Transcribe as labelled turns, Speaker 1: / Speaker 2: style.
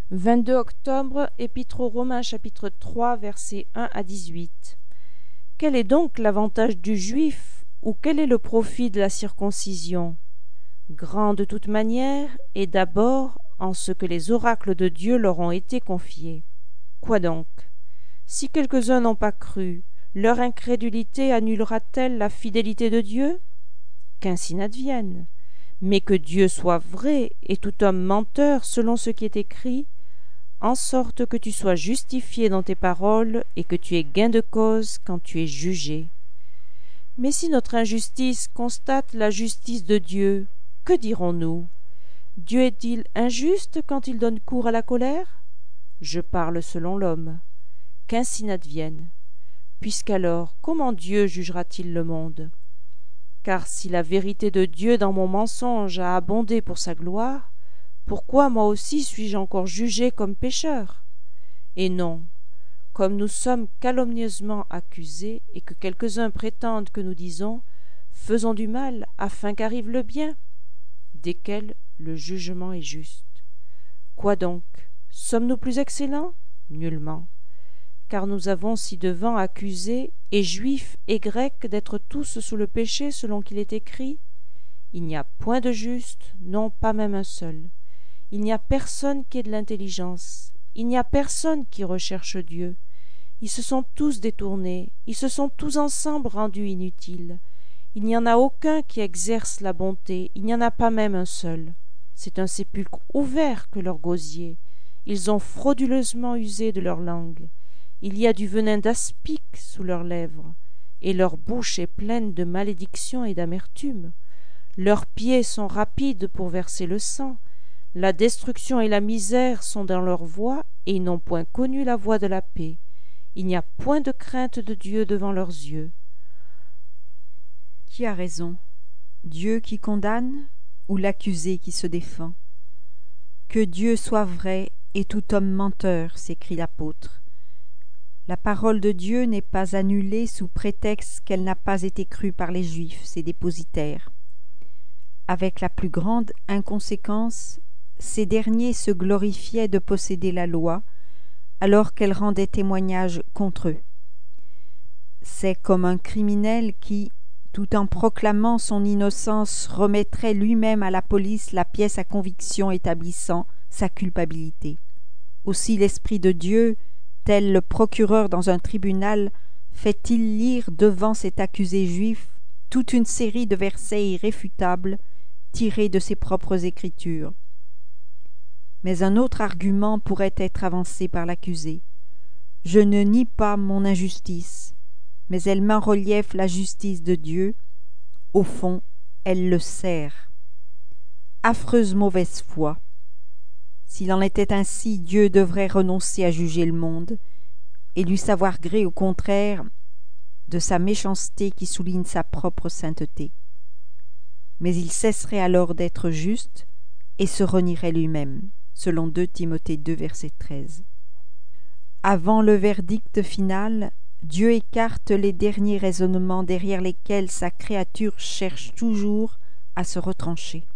Speaker 1: 22 octobre, Épître aux Romains, chapitre 3, versets 1 à 18. Quel est donc l'avantage du juif, ou quel est le profit de la circoncision? Grand de toute manière, et d'abord en ce que les oracles de Dieu leur ont été confiés. Quoi donc? Si quelques-uns n'ont pas cru, leur incrédulité annulera-t-elle la fidélité de Dieu? Qu'ainsi n'advienne. Mais que Dieu soit vrai, et tout homme menteur selon ce qui est écrit, en sorte que tu sois justifié dans tes paroles et que tu aies gain de cause quand tu es jugé. Mais si notre injustice constate la justice de Dieu, que dirons-nous? Dieu est-il injuste quand il donne cours à la colère? Je parle selon l'homme. Qu'ainsi n'advienne. Puisqu'alors, comment Dieu jugera-t-il le monde? Car si la vérité de Dieu dans mon mensonge a abondé pour sa gloire, pourquoi moi aussi suis-je encore jugé comme pécheur? Et non, comme nous sommes calomnieusement accusés et que quelques-uns prétendent que nous disons « faisons du mal afin qu'arrive le bien », desquels le jugement est juste. Quoi donc? Sommes-nous plus excellents? Nullement. Car nous avons ci-devant accusés, et juifs et grecs, d'être tous sous le péché selon qu'il est écrit « Il n'y a point de juste, non pas même un seul. Il n'y a personne qui ait de l'intelligence, il n'y a personne qui recherche Dieu. Ils se sont tous détournés, ils se sont tous ensemble rendus inutiles. Il n'y en a aucun qui exerce la bonté, il n'y en a pas même un seul. C'est un sépulcre ouvert que leur gosier. Ils ont frauduleusement usé de leur langue. Il y a du venin d'aspic sous leurs lèvres, et leur bouche est pleine de malédiction et d'amertume. Leurs pieds sont rapides pour verser le sang. La destruction et la misère sont dans leur voie, et ils n'ont point connu la voie de la paix. Il n'y a point de crainte de Dieu devant leurs yeux.
Speaker 2: Qui a raison? Dieu qui condamne ou l'accusé qui se défend? Que Dieu soit vrai et tout homme menteur, s'écrie l'apôtre. La parole de Dieu n'est pas annulée sous prétexte qu'elle n'a pas été crue par les Juifs, ses dépositaires. Avec la plus grande inconséquence, ces derniers se glorifiaient de posséder la loi, alors qu'elle rendait témoignage contre eux. C'est comme un criminel qui, tout en proclamant son innocence, remettrait lui-même à la police la pièce à conviction établissant sa culpabilité. Aussi l'Esprit de Dieu, tel le procureur dans un tribunal, fait-il lire devant cet accusé juif toute une série de versets irréfutables tirés de ses propres écritures. Mais un autre argument pourrait être avancé par l'accusé. Je ne nie pas mon injustice, mais elle met en relief la justice de Dieu. Au fond, elle le sert. Affreuse mauvaise foi. S'il en était ainsi, Dieu devrait renoncer à juger le monde et lui savoir gré, au contraire, de sa méchanceté qui souligne sa propre sainteté. Mais il cesserait alors d'être juste et se renierait lui-même, selon 2 Timothée 2, verset 13. Avant le verdict final, Dieu écarte les derniers raisonnements derrière lesquels sa créature cherche toujours à se retrancher.